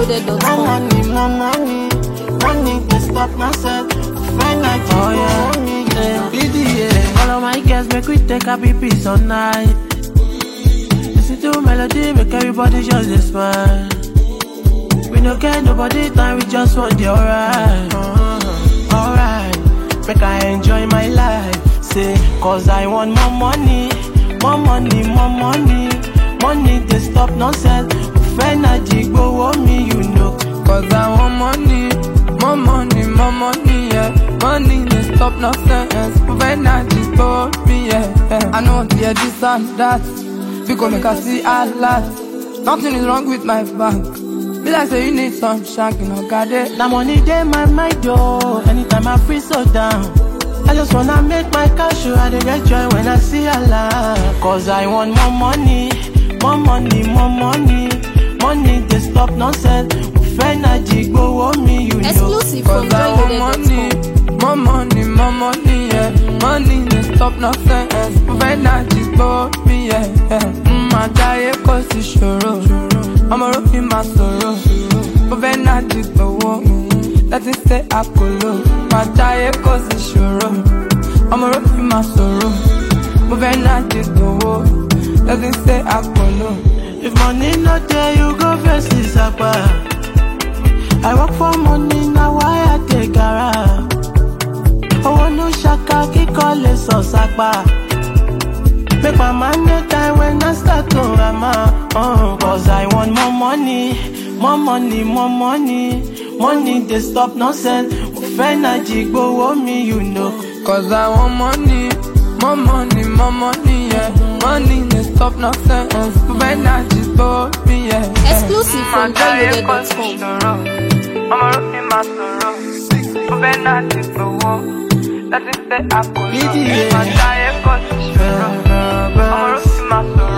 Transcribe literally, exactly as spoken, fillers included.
loaded dot com. More money, more money. Money, they stop nonsense. Find out you Oh yeah, me. yeah. B D A. All of my girls make we take a pee peace all night. Listen to melody, make everybody just a smile. We no get nobody time, we just want the alright. Uh-huh. Alright, make I enjoy my life. Say, cause I want more money, more money, more money. Money, they stop nonsense. Energy go on me, you know. Cause I want money, more money, more money, yeah. Money, they stop nonsense. Energy go on me, yeah, yeah. I know to hear this and that. Because make I see a lot. Nothing is wrong with my bank. Be like say you need some shank, you know, got it. Now money dey my mind, yo. Anytime I free so down, I just wanna make my cash, so I dey get joy when I see Allah. Cause I want more money, more money, more money. Money, they stop nonsense. Energy go on me, you know. Exclusive from Cause I want money, more money, more money, yeah. Money, they stop nonsense. Energy go on me, yeah, yeah. Mm, I die cause it's sure. I'm a rock in my sorrow. But energy go on. Let it stay a colo. My die cause it's sure. I'm a rock in my sorrow. But energy go on. Let it stay a colo. If money not there, you go first this apart. I work for money, now why I take cara. Oh, I no shaka, ki call so sakba. Make my man no time when I start to rama. Oh, cause I want more money, more money, more money. Money, they stop nonsense. Energy go on me, you know. Cause I want money, more money, more money, yeah. Money, they stop nonsense. Energy go on me, yeah. Exclusive from joy loaded dot com. I'm a rock in my sorrow. But energy go on. That is the apple. B D A. My die cause it's sure. I'm a rock in my sorrow.